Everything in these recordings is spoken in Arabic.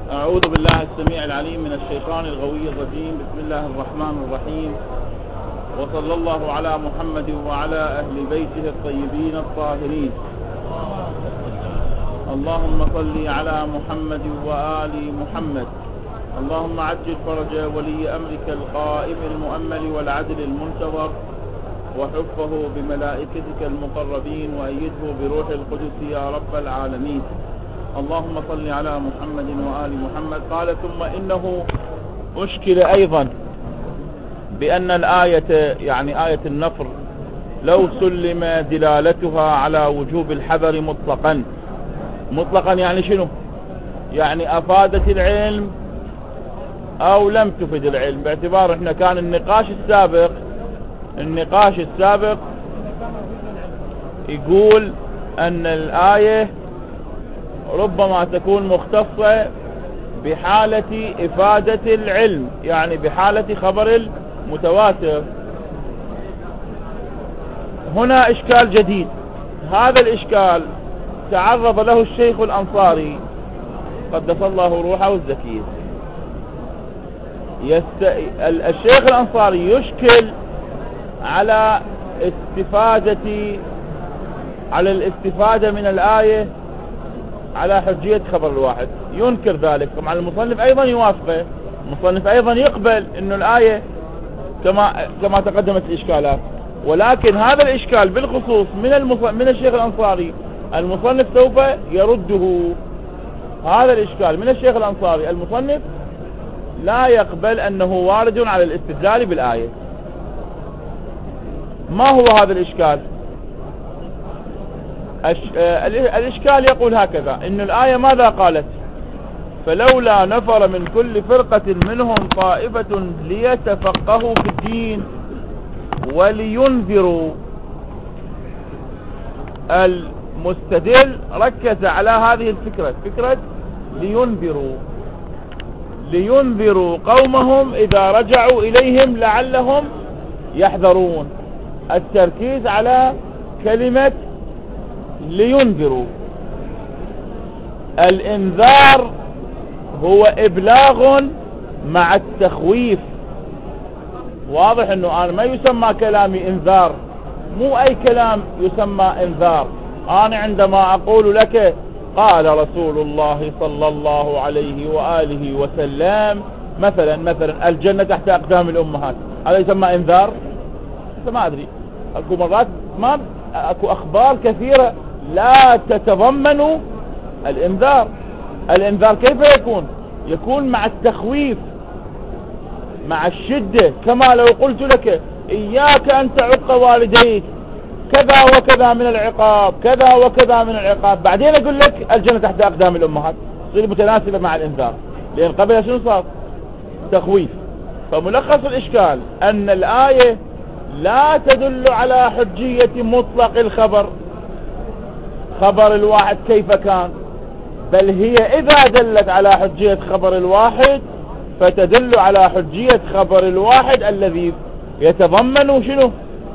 أعوذ بالله السميع العليم من الشيطان الغوي الرجيم. بسم الله الرحمن الرحيم، وصلى الله على محمد وعلى أهل بيته الطيبين الطاهرين. اللهم صل على محمد وآل محمد. اللهم عجل فرج ولي أمرك القائم المؤمل والعدل المنتظر، وحفه بملائكتك المقربين، وأيده بروح القدس يا رب العالمين. اللهم صل على محمد وآل محمد. قال ثم إنه أشكل أيضا بأن الآية يعني آية النفر لو سلم دلالتها على وجوب الحذر مطلقا يعني شنو؟ يعني أفادت العلم أو لم تفد العلم، باعتبار احنا كان النقاش السابق يقول أن الآية ربما تكون مختصة بحالة إفادة العلم، يعني بحالة خبر المتواتر. هنا إشكال جديد، هذا الإشكال تعرض له الشيخ الأنصاري قدس الله روحه الزكية. الشيخ الأنصاري يشكل على الاستفادة من الآية على حجية خبر الواحد، ينكر ذلك. طبعا المصنف أيضا يوافقه، المصنف أيضا يقبل أن الآية كما تقدمت الإشكالات، ولكن هذا الإشكال بالخصوص من الشيخ الأنصاري المصنف سوف يرده. هذا الإشكال من الشيخ الأنصاري المصنف لا يقبل أنه وارد على الاستدلال بالآية. ما هو هذا الإشكال؟ الإشكال يقول هكذا: إن الآية ماذا قالت؟ فلولا نفر من كل فرقة منهم طائفة ليتفقهوا في الدين ولينذروا. المستدل ركز على هذه الفكرة، فكرة لينذروا قومهم إذا رجعوا إليهم لعلهم يحذرون. التركيز على كلمة لينذروا. الإنذار هو إبلاغ مع التخويف. واضح أنه أنا ما يسمى كلامي إنذار، مو أي كلام يسمى إنذار. أنا عندما أقول لك قال رسول الله صلى الله عليه وآله وسلم مثلا الجنة تحت أقدام الأمهات، هذا يسمى إنذار؟ ما أدري، أكو مرات ما أكو أخبار كثيرة لا تتضمن الإنذار. الإنذار كيف يكون مع التخويف، مع الشدة، كما لو قلت لك إياك أن تعق والديك، كذا وكذا من العقاب، كذا وكذا من العقاب، بعدين أقول لك الجنة تحت أقدام الأمهات، تصير متناسبة مع الإنذار، لأن قبلها شنو صار؟ تخويف. فملخص الإشكال أن الآية لا تدل على حجية مطلق الخبر، خبر الواحد كيف كان، بل هي إذا دلت على حجية خبر الواحد فتدل على حجية خبر الواحد الذي يتضمن شنو؟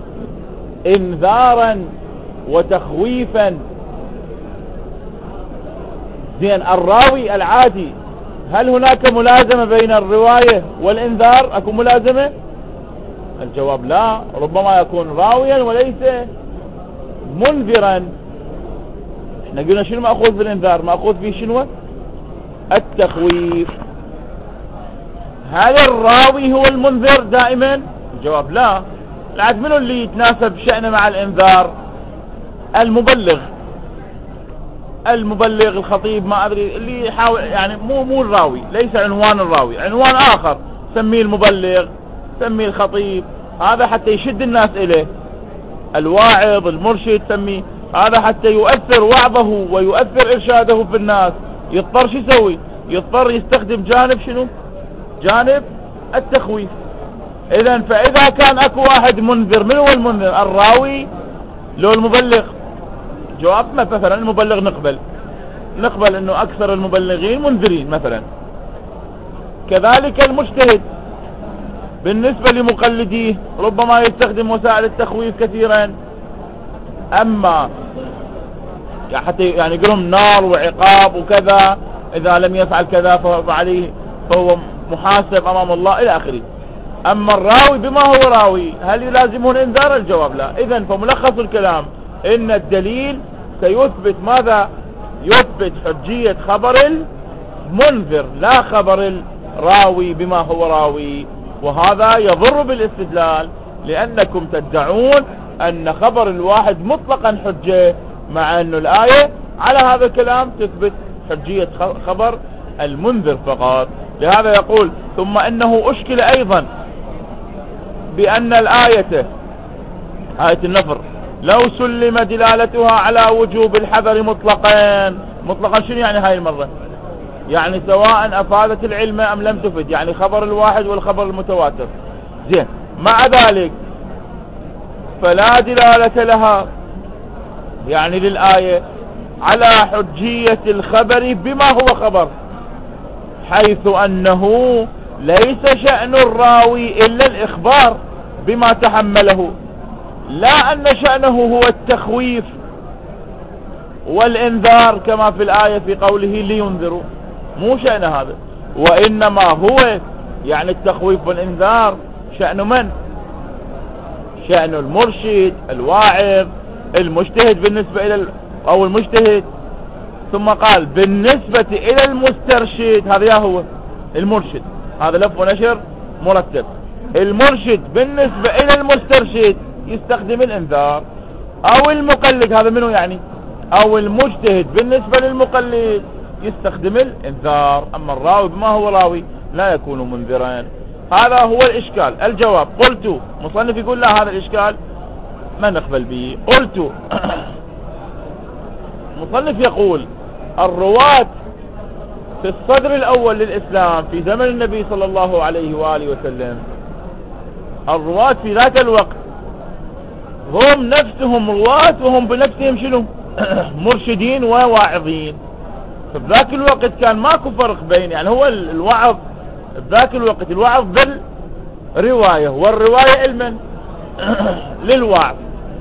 إنذارا وتخويفا. زين، الراوي العادي، هل هناك ملازمة بين الرواية والإنذار؟ أكو ملازمة؟ الجواب لا، ربما يكون راويا وليس منذرا. احنا قلنا شنو مأخوذ بالإنذار؟ مأخوذ فيه شنو؟ التخويف. هل الراوي هو المنذر دائما؟ الجواب لا. العاد منو اللي يتناسب شأنه مع الإنذار؟ المبلغ الخطيب، ما أدري، اللي يحاول، يعني مو الراوي، ليس عنوان الراوي، عنوان آخر، سميه المبلغ، سميه الخطيب، هذا حتى يشد الناس إليه. الواعظ، المرشد، سميه هذا حتى يؤثر وعظه ويؤثر إرشاده في الناس. يضطر شو يسوي؟ يضطر يستخدم جانب شنو؟ جانب التخويف. إذن فإذا كان أكو واحد منذر، من هو المنذر؟ الراوي لو المبلغ؟ جواب مثلا المبلغ نقبل أنه أكثر المبلغين منذرين مثلا. كذلك المجتهد بالنسبة لمقلديه ربما يستخدم وسائل التخويف كثيرا. أما حتى يعني يقولهم نار وعقاب وكذا، إذا لم يفعل كذا فهو محاسب أمام الله إلى آخره. أما الراوي بما هو راوي هل يلازمه الإنذار؟ الجواب لا. إذن فملخص الكلام إن الدليل سيثبت ماذا؟ يثبت حجية خبر المنذر لا خبر الراوي بما هو راوي، وهذا يضر بالاستدلال لأنكم تدعون أن خبر الواحد مطلقا حجة، مع أن الآية على هذا الكلام تثبت حجية خبر المنذر فقط. لهذا يقول ثم إنه أشكل أيضا بأن الآية آية النفر لو سلم دلالتها على وجوب الحذر مطلقا شنو يعني هاي المرة؟ يعني سواء أفادت العلم أم لم تفد، يعني خبر الواحد والخبر المتواتر. زين، مع ذلك فلا دلالة لها يعني للآية على حجية الخبر بما هو خبر، حيث أنه ليس شأن الراوي إلا الإخبار بما تحمله، لا أن شأنه هو التخويف والإنذار كما في الآية في قوله لينذروا، مو شأن هذا. وإنما هو يعني التخويف والإنذار شأن من؟ شأن المرشد الواعظ المجتهد بالنسبة إلى أو المجتهد. ثم قال بالنسبة إلى المسترشد، هذا هو المرشد، هذا لف ونشر مرتب. المرشد بالنسبة إلى المسترشد يستخدم الإنذار، أو المقلد هذا منه يعني، أو المجتهد بالنسبة للمقلد يستخدم الإنذار. أما الراوي بما هو راوي لا يكون منذرا. هذا هو الإشكال. الجواب قلت، مصنف يقول لا هذا الإشكال ما نقبل به. قلت مصنف يقول الرواة في الصدر الأول للإسلام في زمن النبي صلى الله عليه وآله وسلم، الرواة في ذاك الوقت هم نفسهم رواة، وهم بنفسهم شنو؟ مرشدين وواعظين. فبذاك الوقت كان ماكو فرق بين، يعني هو الوعظ بذاك الوقت الوعظ بالرواية، والرواية علما للوعظ.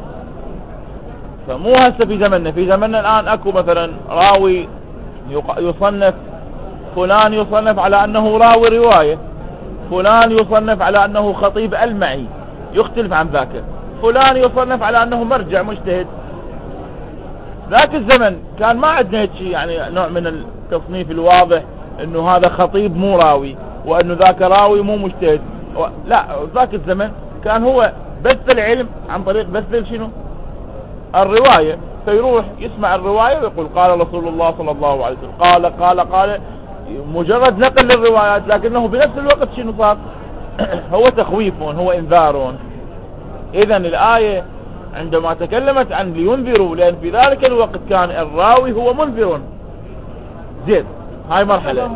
فمو هسه في زمننا، في زمننا الآن اكو مثلا راوي يصنف، فلان يصنف على انه راوي رواية، فلان يصنف على انه خطيب المعي يختلف عن ذاك، فلان يصنف على انه مرجع مجتهد. ذاك الزمن كان ما عندنا هيك يعني نوع من التصنيف الواضح انه هذا خطيب مو راوي وانه ذاك راوي مو مجتهد. لا، ذاك الزمن كان هو بث العلم عن طريق بث شنو؟ الرواية. فيروح يسمع الرواية ويقول قال رسول الله صلى الله عليه وسلم قال، مجرد نقل للروايات، لكنه بنفس الوقت شنو صار؟ هو تخويف، هو انذار. اذن الآية عندما تكلمت عن لينذروا، لأن في ذلك الوقت كان الراوي هو منذر. زين، هاي مرحلة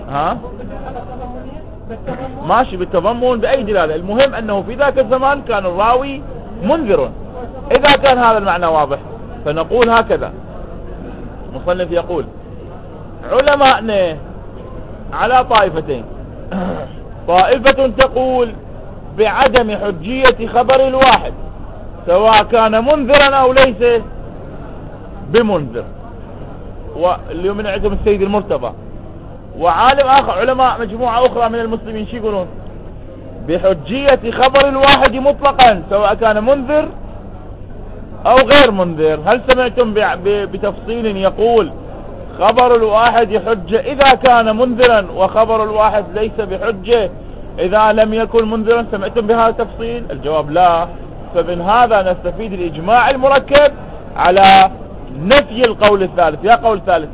ماشي بالتضمن بأي دلالة، المهم أنه في ذاك الزمان كان الراوي منذر. إذا كان هذا المعنى واضح فنقول هكذا. مصنف يقول علماءنا على طائفتين، طائفة تقول بعدم حجية خبر الواحد سواء كان منذرا أو ليس بمنذر، واللي من عندهم السيد المرتضى. وعالم آخر، علماء مجموعة أخرى من المسلمين شو يقولون؟ بحجية خبر الواحد مطلقا سواء كان منذر أو غير منذر. هل سمعتم بتفصيل يقول خبر الواحد حجة إذا كان منذرا وخبر الواحد ليس بحجة إذا لم يكن منذرا؟ سمعتم بهذا التفصيل؟ الجواب لا. فمن هذا نستفيد الإجماع المركب على نفي القول الثالث. يا قول ثالث،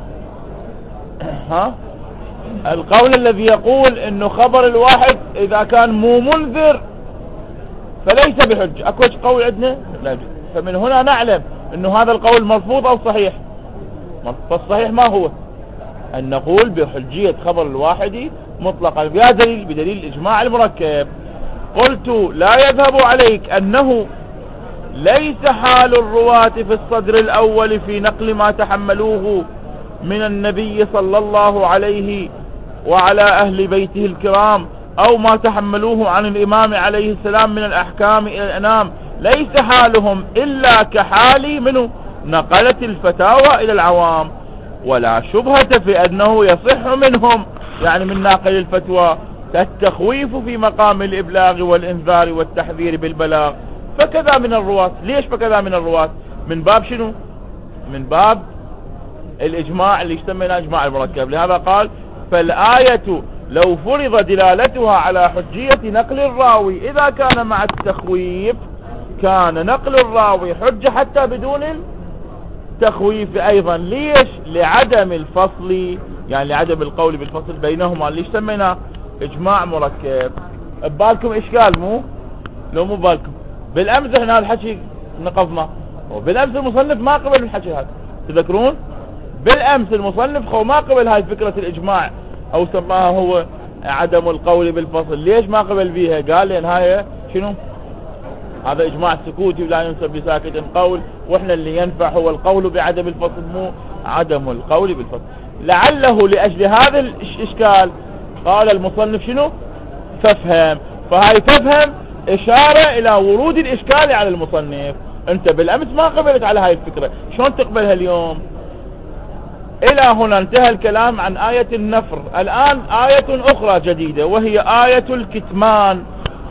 القول الذي يقول انه خبر الواحد اذا كان مو منذر فليس بحج. اكو قول عندنا لا. فمن هنا نعلم انه هذا القول مرفوض او صحيح. فالصحيح ما هو؟ ان نقول بحجية خبر الواحد مطلقا بدليل الاجماع المركب. قلت لا يذهب عليك انه ليس حال الرواة في الصدر الاول في نقل ما تحملوه من النبي صلى الله عليه وعلى أهل بيته الكرام أو ما تحملوه عن الإمام عليه السلام من الأحكام إلى الأنام، ليس حالهم إلا كحال منه نقلت الفتاوى إلى العوام. ولا شبهة في أنه يصح منهم يعني من ناقل الفتوى التخويف في مقام الإبلاغ والإنذار والتحذير بالبلاغ. فكذا من الرواة. ليش فكذا من الرواة؟ من باب شنو؟ من باب الإجماع اللي يسمى إجماع المركب. لهذا قال فالآية لو فرض دلالتها على حجية نقل الراوي إذا كان مع التخويف كان نقل الراوي حجة حتى بدون التخويف أيضا. ليش؟ لعدم الفصل، يعني لعدم القول بالفصل بينهما اللي سمينا إجماع مركب. ببالكم إشكال مو بالكم. بالأمس احنا هذا الحكي نقضنا، وبالأمس المصنف ما قبل الحكي هذا، تذكرون؟ بالأمس المصنف ما قبل هاي فكرة الإجماع أو سماها هو عدم القول بالفصل. ليش ما قبل بيها؟ قال لأن هاي شنو؟ هذا إجماع سكوتي ولا ينسب لساكت قول، وإحنا اللي ينفع هو القول بعدم الفصل مو عدم القول بالفصل. لعله لأجل هذا الإشكال قال المصنف شنو؟ فافهم. فهاي تفهم إشارة إلى ورود الإشكال على المصنف. أنت بالأمس ما قبلت على هاي الفكرة، شلون تقبلها اليوم؟ إلى هنا انتهى الكلام عن آية النفر. الآن آية أخرى جديدة وهي آية الكتمان.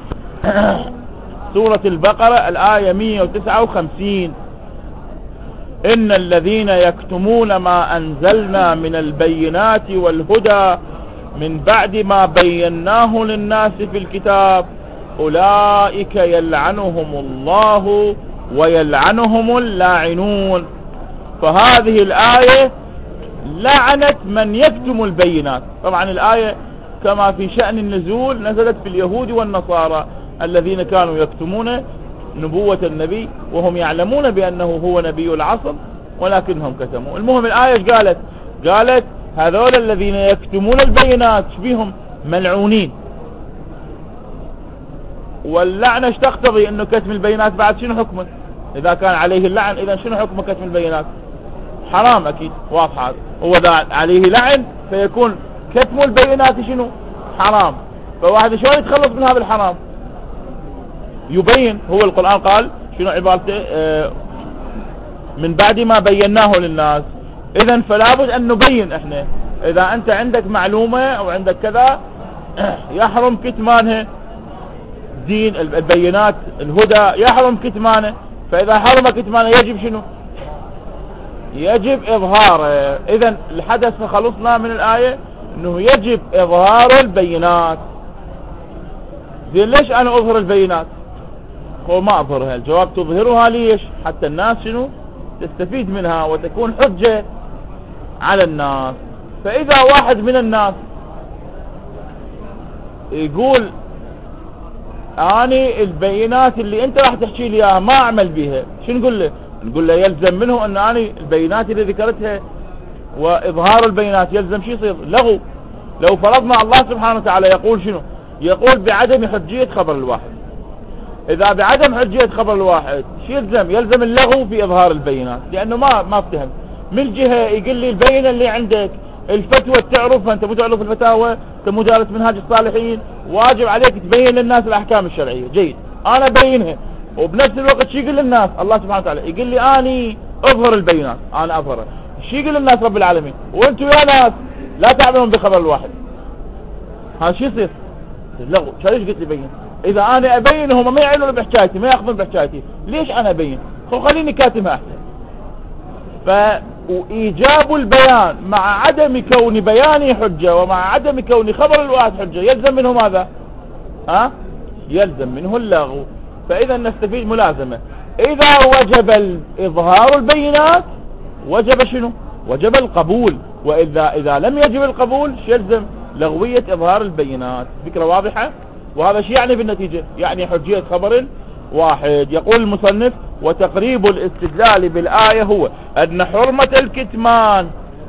سورة البقرة الآية 159: إن الذين يكتمون ما أنزلنا من البينات والهدى من بعد ما بيناه للناس في الكتاب أولئك يلعنهم الله ويلعنهم اللاعنون. فهذه الآية لعنت من يكتم البينات. طبعا الآية كما في شأن النزول نزلت في اليهود والنصارى الذين كانوا يكتمون نبوة النبي وهم يعلمون بأنه هو نبي العصر ولكنهم كتموا. المهم الآية قالت هذول الذين يكتمون البينات بهم ملعونين. واللعنة ايش تقتضي؟ انه كتم البينات بعد شنو حكمه؟ اذا كان عليه اللعن اذا شنو حكم كتم البينات؟ حرام اكيد، واضح. هذا هو اذا عليه لعن فيكون كتم البينات شنو؟ حرام. فواحد شلون يتخلص من هذا الحرام؟ يبين. هو القرآن قال شنو عبارته؟ من بعد ما بيناه للناس. اذا فلا بد ان نبين. احنا اذا انت عندك معلومة او عندك كذا يحرم كتمانها. دين البينات الهدى يحرم كتمانه. فاذا حرم كتمانه يجب شنو؟ يجب اظهاره. اذا الحدث خلصنا من الآية انه يجب اظهار البينات. زين ليش انا اظهر البينات؟ هو ما اظهرها. الجواب تظهرها ليش؟ حتى الناس شنو؟ تستفيد منها وتكون حجة على الناس. فاذا واحد من الناس يقول اني البينات اللي انت راح تحكي لي اياها ما اعمل بها، شو نقول له؟ نقول له يلزم منه ان اني البينات اللي ذكرتها واظهار البينات يلزم شو يصير؟ لغو. لو فرضنا الله سبحانه وتعالى يقول شنو؟ يقول بعدم حجية خبر الواحد. اذا بعدم حجية خبر الواحد شو يلزم؟ يلزم اللغو في اظهار البينات، لانه ما افتهم. من جهة يقول لي البينة اللي عندك الفتوى تعرفها، انت مو تعرف الفتاوى، انت مو دارس منهاج الصالحين، واجب عليك تبين للناس الاحكام الشرعية. جيد، انا ابينها. وبنفس الوقت شو يقول للناس؟ الله سبحانه وتعالى يقول لي اني اظهر البينات، انا اظهرها. شو يقول للناس رب العالمين؟ وانتم يا ناس لا تعملون بخبر الواحد. هذا شو يصير؟ لغو. ليش قلت لي بين؟ اذا انا ابين هم ما يعلون بحكايتي، ما ياخذون بحكايتي، ليش انا ابين؟ خليني كاتمها احسن. وإيجاب البيان مع عدم كون بياني حجة ومع عدم كون خبر الواحد حجة يلزم منه ماذا؟ يلزم منه اللغو. فإذا نستفيد ملازمة. إذا وجب إظهار البينات وجب شنو؟ وجب القبول. وإذا لم يجب القبول يلزم لغوية إظهار البينات. فكرة واضحة؟ وهذا شيء يعني بالنتيجة يعني حجية خبر واحد. يقول المصنف وتقريب الاستدلال بالآية هو أن حرمة الكتمان،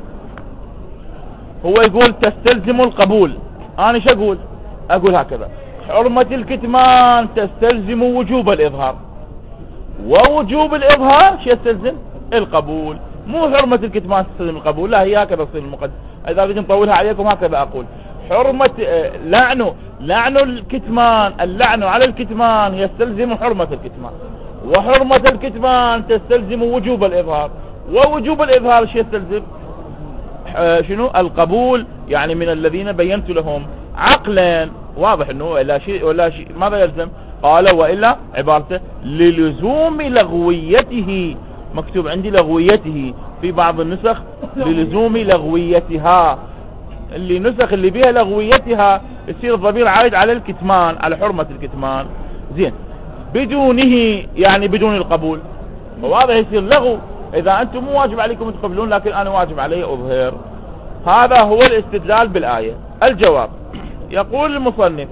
هو يقول تستلزم القبول. أنا شو أقول هكذا: حرمة الكتمان تستلزم وجوب الإظهار، ووجوب الإظهار شو يستلزم؟ القبول. مو حرمة الكتمان تستلزم القبول، لا، هي هكذا تصير المقدمة. إذا بدي نطولها عليكم هكذا أقول: حرمة لعن الكتمان، اللعن على الكتمان يستلزم حرمة الكتمان، وحرمة الكتمان تستلزم وجوب الإظهار، ووجوب الإظهار شو يستلزم؟ شنو القبول يعني من الذين بينت لهم عقلا. واضح انه لا شيء ولا شيء ماذا يلزم؟ قال وإلا عبارته للزوم لغويته، مكتوب عندي لغويته في بعض النسخ للزوم لغويتها، اللي نسخ اللي بيها لغويتها يصير الضمير عائد على الكتمان، على حرمة الكتمان. زين بدونه يعني بدون القبول، واضح يصير لغو. اذا انتم مو واجب عليكم تقبلون لكن انا واجب علي اظهر. هذا هو الاستدلال بالآية. الجواب يقول المصنف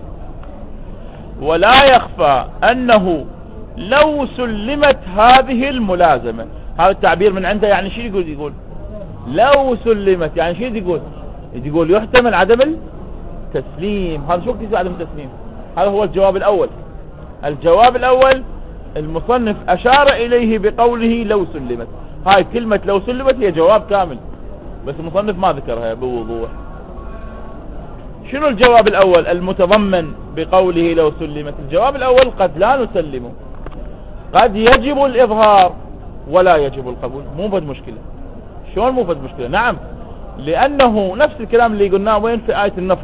ولا يخفى انه لو سلمت هذه الملازمة، هذا التعبير من عنده يعني شو يقول لو سلمت يعني شو يقول يحتمل عدم التسليم. هذا شو كتير عدم التسليم؟ هذا هو الجواب الاول. الجواب الاول المصنف اشار اليه بقوله لو سلمت. هاي كلمة لو سلمت هي جواب كامل بس المصنف ما ذكرها بوضوح. شنو الجواب الاول المتضمن بقوله لو سلمت؟ الجواب الاول قد لا نسلمه، قد يجب الاظهار ولا يجب القبول. مو بد مشكلة. شلون مو بد مشكلة؟ نعم، لانه نفس الكلام اللي قلناه وين في آية النفر،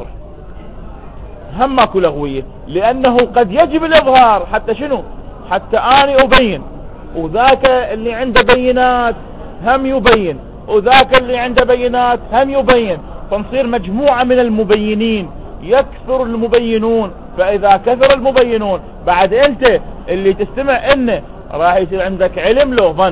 هم ماكو لغوية، لانه قد يجب الاظهار حتى شنو؟ حتى اني ابين، وذاك اللي عنده بينات هم يبين، وذاك اللي عنده بينات هم يبين، فنصير مجموعة من المبينين، يكثر المبينون. فاذا كثر المبينون بعد انت اللي تستمع انه راح يصير عندك علم لو ظن،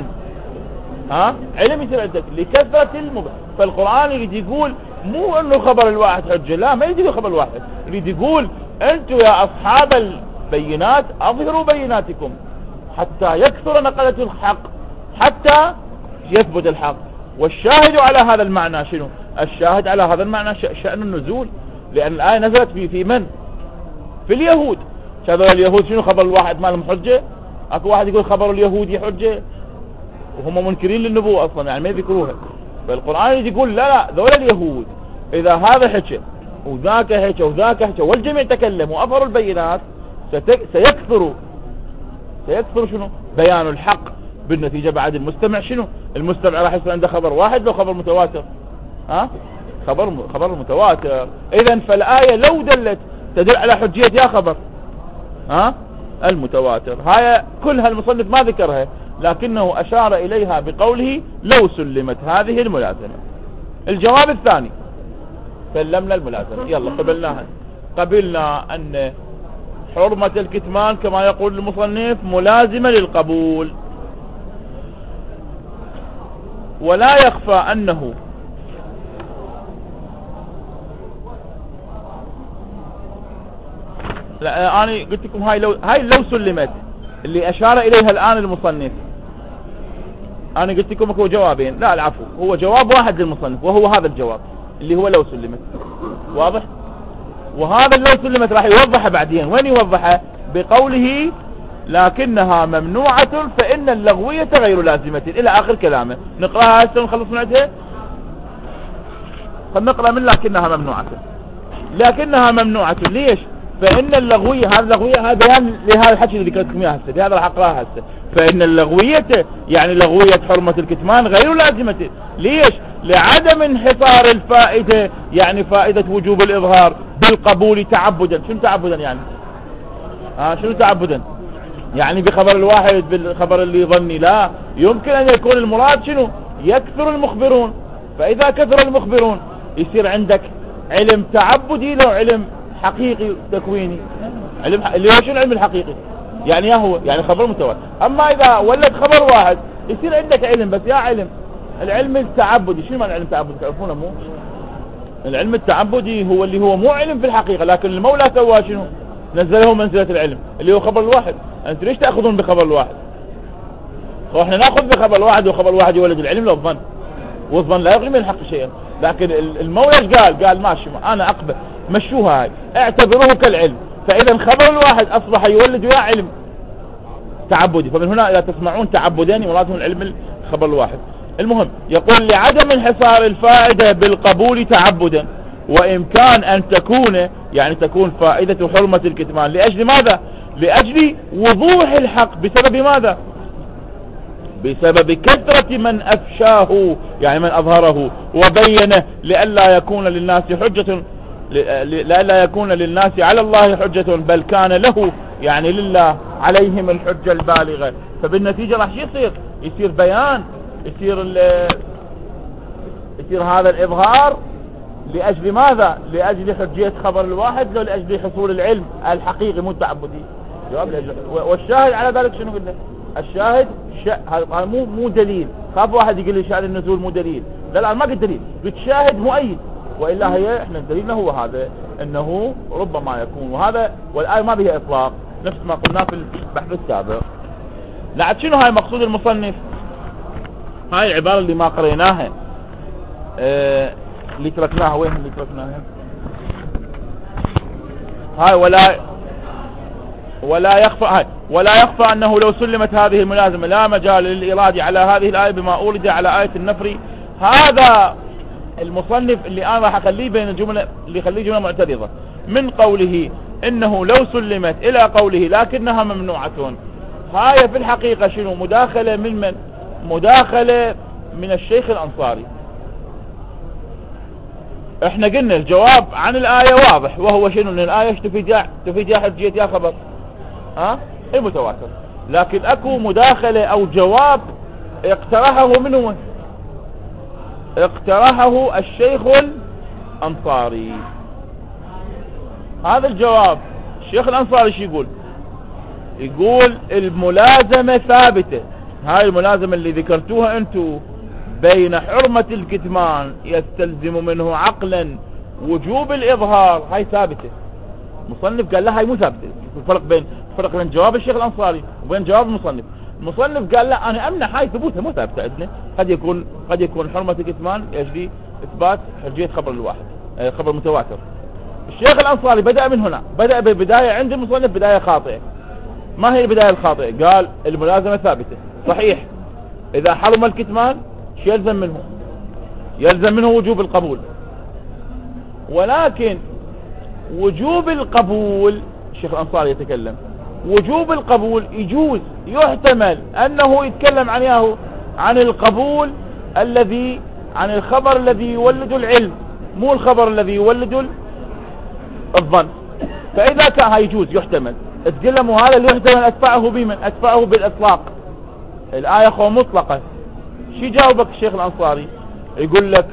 علم يصير عندك لكثرة فالقرآن يريد يقول مو انه خبر الواحد حجة، لا ما يريد خبر الواحد، يريد يقول انتوا يا اصحاب البينات اظهروا بيناتكم حتى يكثر نقلة الحق، حتى يثبت الحق. والشاهد على هذا المعنى شنو؟ الشاهد على هذا المعنى شأن النزول، لأن الآية نزلت في من؟ في اليهود. هذول اليهود شنو خبر الواحد ما لهم حجة؟ اكو واحد يقول خبر اليهودي حجة وهم منكرين للنبوة اصلا، يعني ما يذكروها. فالقرآن يقول لا ذول اليهود اذا هذا حكى وذاك حكى وذاك حكى والجميع تكلم واظهروا البينات سيكثر شنو؟ بيان الحق. بالنتيجة بعد المستمع شنو؟ المستمع راح يصير عنده خبر واحد لو خبر متواتر، خبر متواتر. اذا فالآية لو دلت تدل على حجية يا خبر المتواتر. هاي كلها المصنف ما ذكرها لكنه اشار اليها بقوله لو سلمت هذه الملازمة. الجواب الثاني سلمنا الملازمة، يلا قبلنا ان حرمة الكتمان كما يقول المصنف ملازمة للقبول. ولا يخفى انه لا انا قلت لكم هاي لو سلمت اللي اشار اليها الان المصنف، انا قلت لكم هو جوابين، لا العفو هو جواب واحد للمصنف وهو هذا الجواب اللي هو لو سلمت. واضح؟ وهذا لو سلمت راح يوضحه بعدين. وين يوضحه؟ بقوله لكنها ممنوعة فإن اللغوية غير لازمة إلى آخر كلامه. نقرأها هسه ونخلص من عندها. نقرأ من لكنها ممنوعة ليش؟ فإن اللغوية، هذا اللغوية هذا بيان لهذا الحكي اللي ذكرتكم اياه هسه، بهذا راح اقراها هسه. فإن اللغوية يعني لغوية حرمة الكتمان غير لازمة. ليش؟ لعدم انحصار الفائدة، يعني فائدة وجوب الإظهار بالقبول تعبدا. شنو تعبدا يعني؟ شنو تعبدا؟ يعني بخبر الواحد بالخبر اللي يظني، لا، يمكن أن يكون المراد شنو؟ يكثر المخبرون. فإذا كثر المخبرون يصير عندك علم تعبدي لو علم حقيقي تكويني. علم اللي هو شنو العلم الحقيقي؟ يعني هو يعني خبر متواتر. أما إذا ولد خبر واحد يصير عندك علم، بس يا علم العلم التعبدي. شنو معنى العلم التعبدي؟ تعرفونه مو؟ العلم التعبدي هو اللي هو مو علم في الحقيقة، لكن المولى سواه شنو؟ نزله منزلة العلم اللي هو خبر الواحد. أنت ليش تأخذون بخبر الواحد؟ احنا نأخذ بخبر الواحد، وخبر الواحد يولد العلم لو الظن، والظن لا يغني من الحق شيئا. لكن المولى قال ماشي أنا أقبل، مشوها هاي، اعتبروه كالعلم. فإذا خبر الواحد أصبح يولد ويا علم تعبدي. فمن هنا إذا تسمعون تعبدين مرادهم العلم خبر الواحد. المهم يقول لعدم انحصار الفائدة بالقبول تعبدا، وإمكان أن تكون يعني تكون فائدة حرمة الكتمان لأجل ماذا؟ لأجل وضوح الحق. بسبب ماذا؟ بسبب كثرة من أفشاه، يعني من أظهره وبينه، لئلا يكون للناس حجة، لئلا يكون للناس على الله حجة، بل كان له يعني لله عليهم الحجة البالغة. فبالنتيجة راح يصير بيان، يصير هذا الإظهار لأجل ماذا؟ لأجل حجية خبر الواحد، لو لأجل حصول العلم الحقيقي مو التعبدي. والشاهد على ذلك شنو قلنا؟ الشاهد هذا مو دليل. خاف واحد يقول لي شاهد النزول مو دليل. لا ما قلت دليل، قلت شاهد مؤيد. وإلا هي احنا دليلنا هو هذا، انه ربما يكون، وهذا والآية ما بها إطلاق نفس ما قلنا في البحث السابق. لعد شنو هاي مقصود المصنف؟ هاي العبارة اللي ما قريناها، اللي تركناها، وين اللي تركناها؟ هاي ولا يخفى أنه لو سلمت هذه الملازمة لا مجال للإرادة على هذه الآية بما أورد على آية النفر. هذا المصنف اللي أنا راح أخليه بين الجملة، اللي يخليه جملة معترضة من قوله إنه لو سلمت إلى قوله لكنها ممنوعة. هاي في الحقيقة شنو؟ مداخلة من مداخلة من الشيخ الأنصاري. احنا قلنا الجواب عن الآية واضح، وهو شنو؟ ان الآية تفيد يا حجية يا خبر، المتواتر. لكن اكو مداخلة او جواب اقترحه منه، اقترحه الشيخ الأنصاري. هذا الجواب الشيخ الأنصاري شو يقول الملازمة ثابتة. هاي الملازمة اللي ذكرتوها انتو بين حرمة الكتمان يستلزم منه عقلا وجوب الإظهار، هاي ثابتة. مصنف قال لا هاي مو ثابتة. فرق بين جواب الشيخ الأنصاري وبين جواب المصنف. المصنف قال لا أنا أمنع هاي ثبوتها مو ثابتة عندنا. قد يكون حرمة الكتمان يجري إثبات حجية خبر الواحد، خبر متواتر. الشيخ الأنصاري بدأ من هنا، بدأ ببداية عند المصنف بداية خاطئة. ما هي البداية الخاطئة؟ قال الملازمة ثابتة صحيح، إذا حرم الكتمان شو يلزم منه؟ يلزم منه وجوب القبول. ولكن وجوب القبول، الشيخ الأنصاري يتكلم، وجوب القبول يجوز يحتمل أنه يتكلم عن القبول الذي، عن الخبر الذي يولد العلم، مو الخبر الذي يولد الظن. فإذا كان هيجوز يحتمل، تقول هذا اللي يحتمل أدفعه بمن؟ أدفعه بالإطلاق. الآية خو مطلقة. شي جاوبك الشيخ الأنصاري؟ يقول لك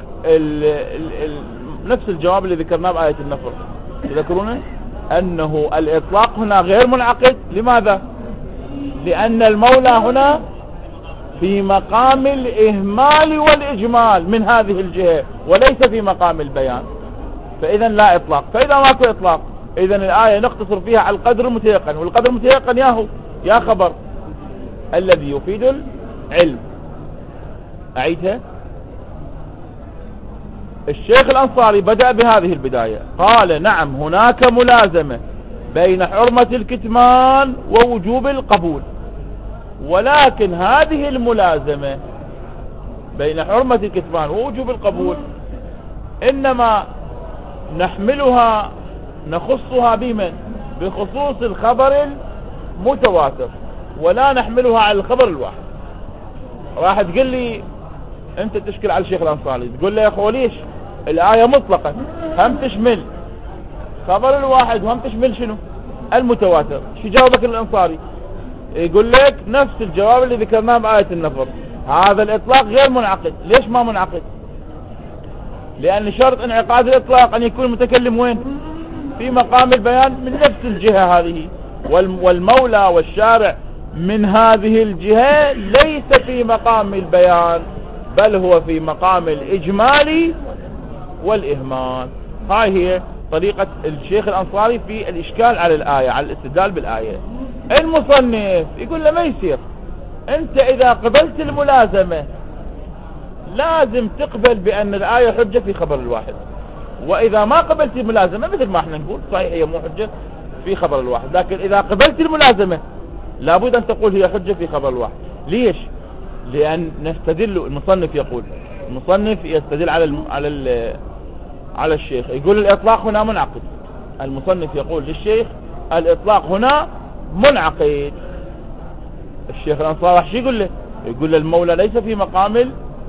نفس الجواب اللي ذكرناه بآية النفر، تذكرونه؟ أنه الإطلاق هنا غير منعقد. لماذا؟ لأن المولى هنا في مقام الإهمال والإجمال من هذه الجهة، وليس في مقام البيان. فإذا لا إطلاق. فإذا ماكو إطلاق، إذا الآية نقتصر فيها على القدر المتيقن، والقدر المتيقن يا خبر الذي يفيد العلم. أعيدها. الشيخ الأنصاري بدأ بهذه البداية، قال نعم هناك ملازمة بين حرمة الكتمان ووجوب القبول، ولكن هذه الملازمة بين حرمة الكتمان ووجوب القبول إنما نحملها نخصها بمن؟ بخصوص الخبر المتواتر، ولا نحملها على الخبر الواحد. راح تقول لي انت تشكل على الشيخ الأنصاري، تقول لي يا اخو ليش الآية مطلقة هم تشمل خبر الواحد وهم تشمل شنو؟ المتواتر. شو جاوبك الأنصاري؟ يقول لك نفس الجواب اللي ذكرناه بآية النفر، هذا الإطلاق غير منعقد. ليش ما منعقد؟ لأن شرط انعقاد الإطلاق أن يكون المتكلم وين؟ في مقام البيان من نفس الجهة هذه، والمولى والشارع من هذه الجهة ليس في مقام البيان، بل هو في مقام الإجمال والإهمال. هاي هي طريقة الشيخ الأنصاري في الإشكال على الآية، على الاستدلال بالآية. المصنف يقول له ما يصير، أنت إذا قبلت الملازمة لازم تقبل بأن الآية حجة في خبر الواحد، وإذا ما قبلت الملازمة مثل ما احنا نقول صحيح هي مو حجة في خبر الواحد، لكن إذا قبلت الملازمة لابد أن تقول هي حجة في خبر الواحد. ليش؟ لأن نستدل، المصنف يقول، المصنف يستدل على الشيخ، يقول الإطلاق هنا منعقد. المصنف يقول للشيخ الإطلاق هنا منعقد. الشيخ الأنصاري شو يقول له؟ يقول المولى ليس في مقام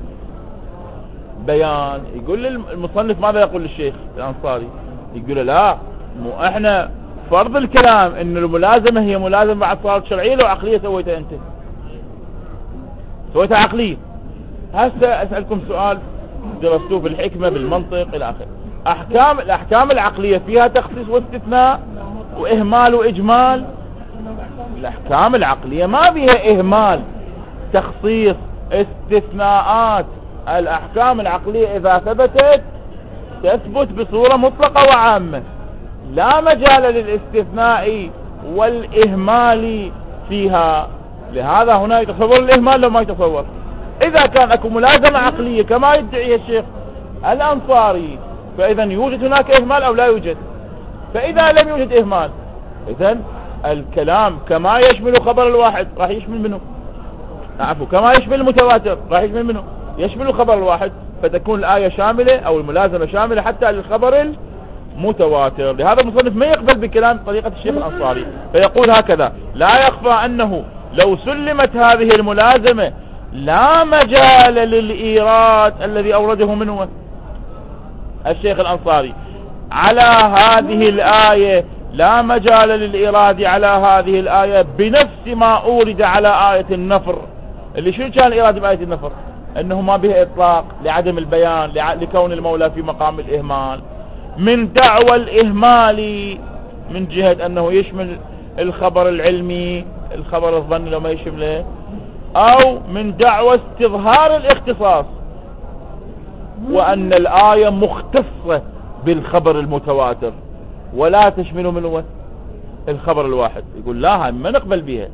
البيان. يقول المصنف ماذا يقول للشيخ الأنصاري؟ يقول لا، مو احنا فرض الكلام ان الملازمة هي ملازمة بعد صارت شرعية لو عقلية سويتها انت، سويتها عقلية. هسه اسألكم سؤال درستوه بالحكمة بالمنطق الى اخره. الاحكام العقلية فيها تخصيص واستثناء واهمال واجمال. الاحكام العقلية ما فيها اهمال تخصيص استثناءات. الاحكام العقلية اذا ثبتت تثبت بصورة مطلقة وعامة، لا مجال للاستثناء والاهمال فيها. لهذا هنا يتصور الاهمال لو ما يتصور. اذا كان اكو ملازمة عقلية كما يدعي الشيخ الانصاري فاذا يوجد هناك اهمال او لا يوجد. فاذا لم يوجد اهمال اذا الكلام كما يشمل خبر الواحد راح يشمل منه، عفوا كما يشمل المتواتر راح يشمل منه، يشمل الخبر الواحد، فتكون الآية شاملة او الملازمة شاملة حتى للخبر المتواتر. لهذا المصنف ما يقبل بكلام طريقة الشيخ الأنصاري، فيقول هكذا: لا يخفى أنه لو سلمت هذه الملازمة لا مجال للإيراد الذي أورده منه الشيخ الأنصاري على هذه الآية، لا مجال للإيراد على هذه الآية بنفس ما أورد على آية النفر. اللي شو كان الإيراد بآية النفر؟ أنه ما بها إطلاق لعدم البيان، لكون المولى في مقام الإهمال، من دعوى الإهمال من جهة أنه يشمل الخبر العلمي، الخبر الظني لو ما يشمله، أو من دعوى استظهار الاختصاص وأن الآية مختصة بالخبر المتواتر ولا تشمل من الخبر الواحد. يقول لا، ما نقبل بها.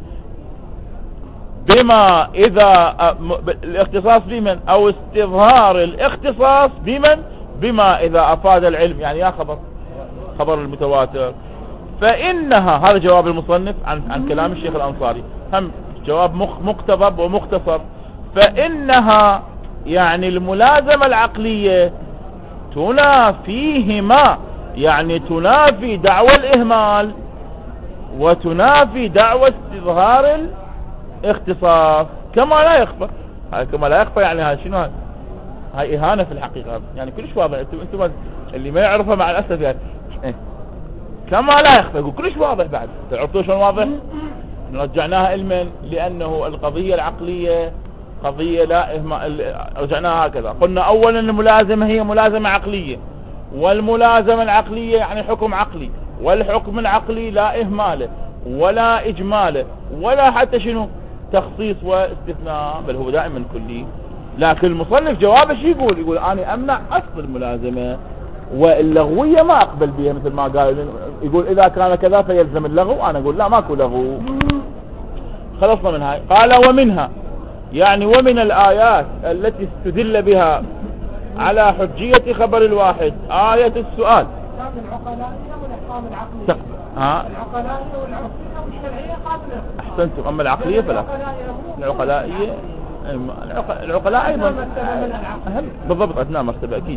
بما إذا الاختصاص بمن أو استظهار الاختصاص بمن بما إذا أفاد العلم، يعني يا خبر المتواتر. فإنها، هذا جواب المصنف عن كلام الشيخ الأنصاري، هم جواب مقتضب ومختصر. فإنها يعني الملازمة العقلية تنافيهما، يعني تنافي دعوى الإهمال وتنافي دعوى استظهار الاختصاص كما لا يخفى. هاي كما لا يخفى يعني هاي شنو؟ هاي إهانة في الحقيقة، يعني كلش واضح. انتم اللي ما يعرفها مع الأسف يعني كما لا يخفى، يقول كلش واضح. بعد تعرفتوا شلون واضح؟ رجعناها علما لأنه القضية العقلية قضية لا إهمال. رجعناها هكذا، قلنا أولا الملازمة هي ملازمة عقلية، والملازمة العقلية يعني حكم عقلي، والحكم العقلي لا إهماله ولا إجماله ولا حتى شنو تخصيص واستثناء، بل هو دائما كلي. لكن المصنف جوابه شو يقول أنا أمنع أصل الملازمة واللغوية ما أقبل بها، مثل ما قال. يقول إذا كان كذا فيلزم اللغو. أنا أقول لا، ماكو لغو، خلصنا من هاي. قال ومنها، يعني ومن الآيات التي استدل بها على حجية خبر الواحد آية السؤال. العقلائية والأحكام العقلية. العقلائية والعقلية والشرعية قابلة. أحسنتم. أما العقلية فلا. العقلائية العقلاء أيضا أهم بالضبط، أثناء مرتبة أكيد.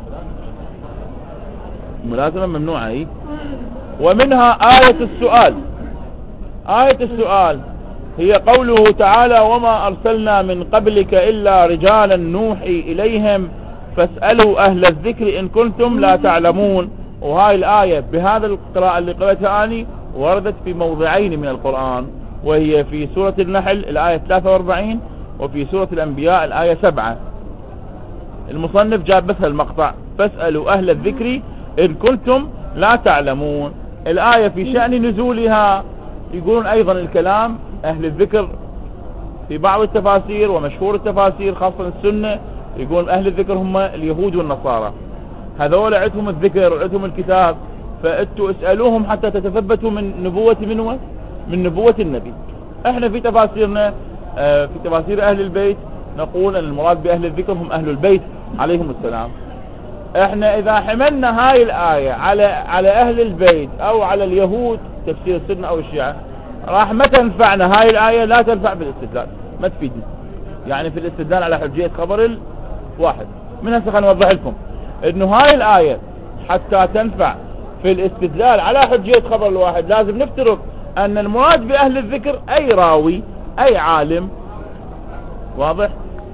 ملازمة ممنوعة هي. ومنها آية السؤال. آية السؤال هي قوله تعالى: وما أرسلنا من قبلك إلا رجالا نوحي إليهم فاسألوا أهل الذكر إن كنتم لا تعلمون. وهاي الآية بهذا القراءة اللي قرأتها أني وردت في موضعين من القرآن، وهي في سورة النحل الآية 43 وفي سورة الأنبياء الآية 7. المصنف جاب بس المقطع: فاسألوا أهل الذكر إن كنتم لا تعلمون. الآية في شأن نزولها يقولون أيضا الكلام أهل الذكر في بعض التفاسير ومشهور التفاسير خاصة السنة يقول أهل الذكر هم اليهود والنصارى، هذول عندهم الذكر وعندهم الكتاب، فأنتوا اسألوهم حتى تتثبتوا من نبوة من نبوة النبي. احنا في تفاسيرنا في تفاسير أهل البيت نقول أن المراد بأهل الذكر هم أهل البيت عليهم السلام. احنا إذا حملنا هاي الآية على أهل البيت أو على اليهود تفسير السنة أو الشيعة راح ما تنفعنا هاي الآية، لا تنفع في الاستدلال، ما تفيدنا يعني في الاستدلال على حجية خبر الواحد. من هسه خلينا نوضح لكم انه هاي الآية حتى تنفع في الاستدلال على حجية خبر الواحد لازم نفترض ان المراد بأهل الذكر اي راوي اي عالم واضح؟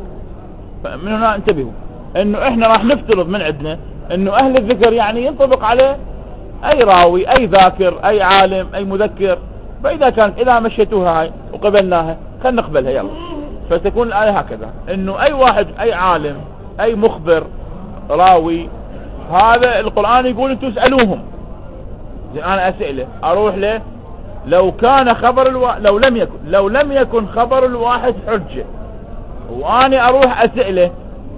فمن هنا انتبهوا انه احنا راح نفترض من عندنا انه اهل الذكر يعني ينطبق عليه اي راوي اي ذاكر اي عالم اي مذكر. فاذا كانت اذا مشيتوها هاي وقبلناها خلينا نقبلها يلا. فتكون الآية هكذا انه اي واحد اي عالم اي مخبر راوي هذا القرآن يقول انتوا اسألوهم. زين انا اسئله اروح له لو كان خبر لو لم يكن خبر الواحد حجة واني اروح اسئله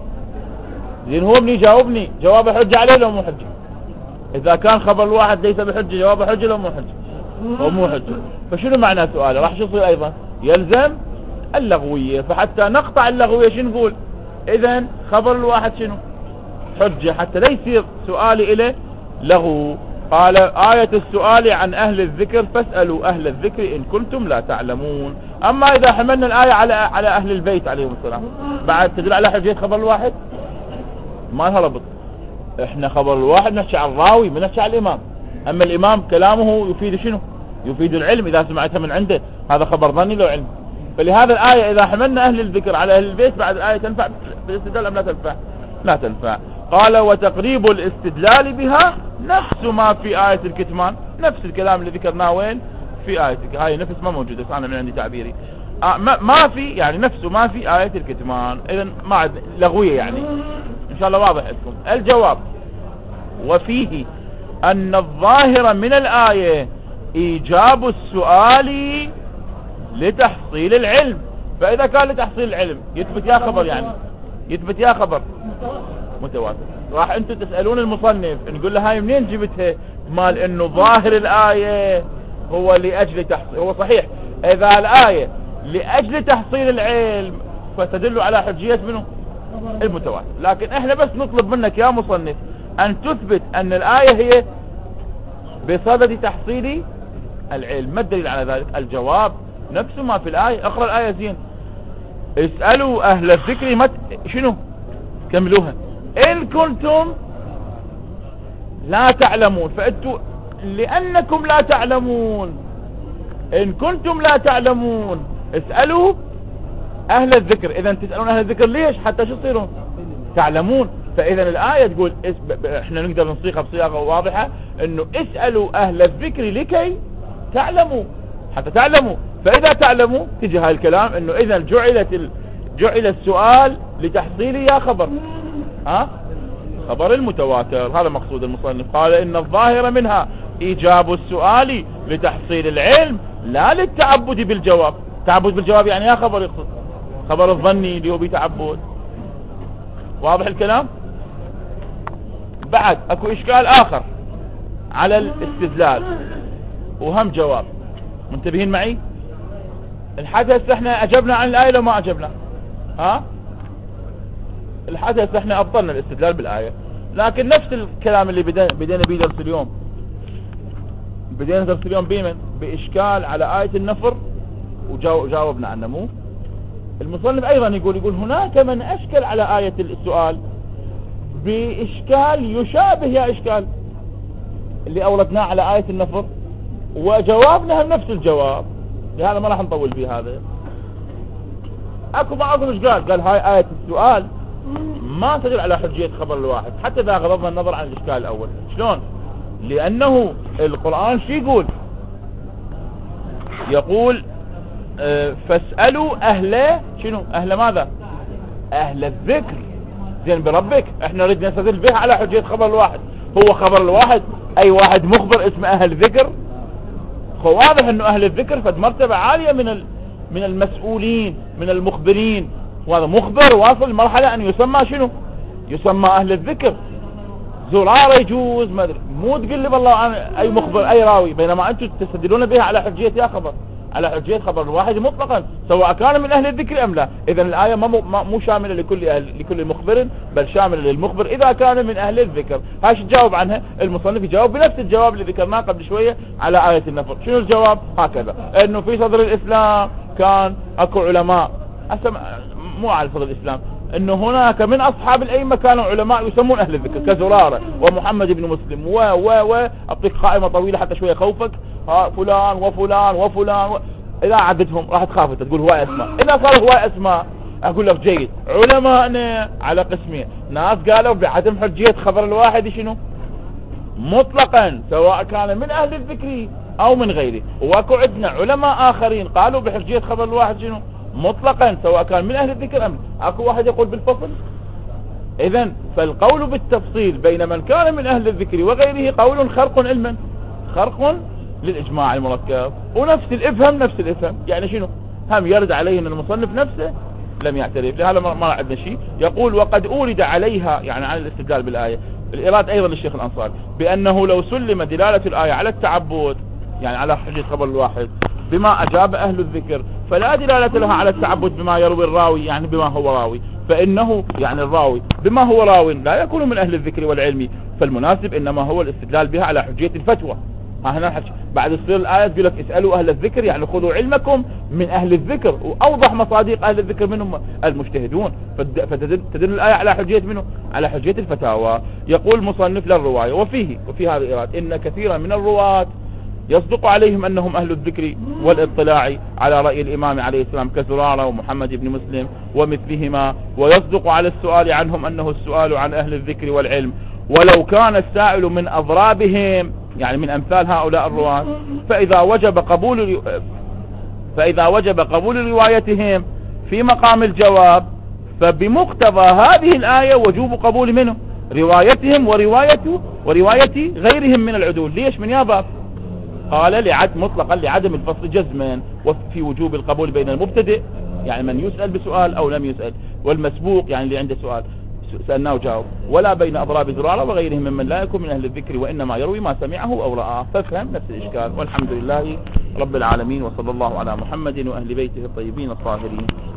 زين هو من يجاوبني جواب حجة عليه لو مو حجة. اذا كان خبر الواحد ليس بحجة جواب حجة لو مو حجة هو مو حجة. فشنو معنى سؤاله؟ راح شو يصير ايضا؟ يلزم اللغوية. فحتى نقطع اللغوية شنو نقول؟ اذن خبر الواحد شنو؟ حجة حتى لا يصير سؤالي إليه لغو. قال آية السؤال عن أهل الذكر فاسألوا أهل الذكر إن كنتم لا تعلمون. أما إذا حملنا الآية على أهل البيت عليهم السلام بعد تدل على حجية خبر الواحد ما لها ربط. إحنا خبر الواحد نحكي عن الراوي ما نحكي عن الإمام. أما الإمام كلامه يفيد شنو؟ يفيد العلم إذا سمعتها من عنده هذا خبر ظني لو علم. فلهذا الآية إذا حملنا أهل الذكر على أهل البيت بعد الآية تنفع بالاستدلال أم لا تنفع؟ لا تنفع. قال وتقريب الاستدلال بها نفس ما في آية الكتمان. نفس الكلام اللي ذكرناه وين؟ في آية هاي نفس ما موجودة أنا من عندي تعبيري ما في يعني نفس ما في آية الكتمان. إذن ما عاد لغوية يعني إن شاء الله واضح لكم. الجواب وفيه أن الظاهر من الآية إيجاب السؤال لتحصيل العلم. فإذا كان لتحصيل العلم يثبت يا خبر يعني يثبت يا خبر متواتر. راح انتم تسألون المصنف نقول له هاي منين جبتها؟ مال انه ظاهر الآية هو لأجل تحصيل. هو صحيح اذا الآية لأجل تحصيل العلم فتدل على حجية منه المتواتر. لكن احنا بس نطلب منك يا مصنف ان تثبت ان الآية هي بصدد تحصيل العلم. ما الدليل على ذلك؟ الجواب نفس ما في الآية. اقرأ الآية زين. اسألوا اهل الذكر شنو كملوها إن كنتم لا تعلمون. فأنتوا لأنكم لا تعلمون إن كنتم لا تعلمون اسألوا أهل الذكر. إذا تسألون أهل الذكر ليش؟ حتى شو تصيرون تعلمون. فإذا الآية تقول إحنا نقدر نصيغها بصيغة واضحة إنه اسألوا أهل الذكر لكي تعلموا حتى تعلموا. فإذا تعلموا تجي هاي الكلام إنه إذا جعل السؤال لتحصيل يا خبر خبر المتواتر. هذا مقصود المصنف. قال إن الظاهر منها إيجاب السؤال لتحصيل العلم لا للتعبد بالجواب. تعبد بالجواب يعني يا خبر يقصد خبر الظني اللي هو بتعبد. واضح الكلام؟ بعد اكو اشكال اخر على الاستدلال وهم جواب. منتبهين معي؟ الحدث احنا اجبنا عن الآية لو ما اجبنا الحدث احنا ابطلنا الاستدلال بالآية. لكن نفس الكلام اللي بدينا بيه درس اليوم بدينا درس اليوم بمن؟ بإشكال على آية النفر وجاوبنا عنه. مو المصنف ايضا يقول هناك من اشكل على آية السؤال بإشكال يشابه يا إشكال اللي أوردناه على آية النفر وجوابنا نفس الجواب. لهذا ما راح نطول فيه. هذا اكو بعضهم ايش قال هاي آية السؤال ما تدل على حجية خبر الواحد حتى اذا غضبنا النظر عن الاشكال الاول. شلون؟ لانه القرآن شو يقول فاسألوا اهل شنو؟ اهل ماذا؟ اهل الذكر. زين بربك احنا نريد نستدل به على حجية خبر الواحد. هو خبر الواحد اي واحد مخبر اسمه اهل ذكر. واضح انه اهل الذكر فد مرتبة عالية من المسؤولين من المخبرين. وهذا مخبر واصل لمرحلة ان يسمى شنو؟ يسمى اهل الذكر. زرارة يجوز ما ادري. مو تقول لي والله انا اي مخبر اي راوي بينما انتم تستدلون بها على حجية يا خبر على حجية خبر الواحد مطلقا سواء كان من اهل الذكر ام لا. اذا الآية مو شاملة لكل مخبر بل شاملة للمخبر اذا كان من اهل الذكر. هاش تجاوب عنها المصنف يجاوب بنفس الجواب اللي ذكرناه قبل شوية على آية النفر. شنو الجواب؟ هكذا انه في صدر الاسلام كان اكو علماء مو على صدر الاسلام انه هناك من اصحاب الائمه كانوا علماء يسمون اهل الذكر كزرارة ومحمد بن مسلم اعطيك قائمة طويلة حتى شوية خوفك. فلان وفلان وفلان اذا عدتهم راح تخاف تقول هواي اسماء. اذا صار هواي اسماء اقول لك جيد. علماءنا على قسمين، ناس قالوا بعدم حجية خبر الواحد شنو مطلقا سواء كان من اهل الذكر او من غيره، واكو عندنا علماء اخرين قالوا بحجية خبر الواحد شنو مطلقا سواء كان من اهل الذكر ام اكو واحد يقول بالفصل. اذن فالقول بالتفصيل بين من كان من اهل الذكر وغيره قول خرق علما، خرق للاجماع المركب، ونفس الافهم نفس الافهم. يعني شنو هم يرد عليه ان المصنف نفسه لم يعترف، لهذا ما عندنا شيء. يقول وقد أورد عليها يعني على الاستدلال بالآية الإرادة أيضا للشيخ الأنصاري بأنه لو سلم دلالة الآية على التعبد يعني على حجة خبر الواحد بما أجاب أهل الذكر فلا دلالة لها على التعبد بما يروي الراوي يعني بما هو راوي، فإنه يعني الراوي بما هو راوي لا يكون من أهل الذكر والعلم، فالمناسب إنما هو الاستدلال بها على حجية الفتوى. هنا الحكي بعد تصير الآية تقول لك اسألوا أهل الذكر يعني خذوا علمكم من أهل الذكر، وأوضح مصادق أهل الذكر منهم المجتهدون، فتدل الآية على حجية منه على حجية الفتاوى. يقول مصنف للرواية وفي هذا الإرادة إن كثيرا من الرواة يصدق عليهم أنهم أهل الذكر والاطلاع على رأي الإمام عليه السلام كزرارة ومحمد بن مسلم ومثلهما، ويصدق على السؤال عنهم أنه السؤال عن أهل الذكر والعلم، ولو كان السائل من أضرابهم يعني من أمثال هؤلاء الرواة فإذا وجب قبول روايتهم في مقام الجواب فبمقتضى هذه الآية وجوب قبول منه روايتهم ورواية غيرهم من العدول. ليش من يابا؟ قال مطلقا لعدم الفصل جزما وفي وجوب القبول بين المبتدئ يعني من يسأل بسؤال أو لم يسأل، والمسبوق يعني اللي عنده سؤال سألناه وجاوب، ولا بين أضراب زرارة وغيرهم ممن لا يكون من أهل الذكر وإنما يروي ما سمعه أو رآه. فافهم نفس الإشكال. والحمد لله رب العالمين، وصلى الله على محمد وأهل بيته الطيبين الطاهرين.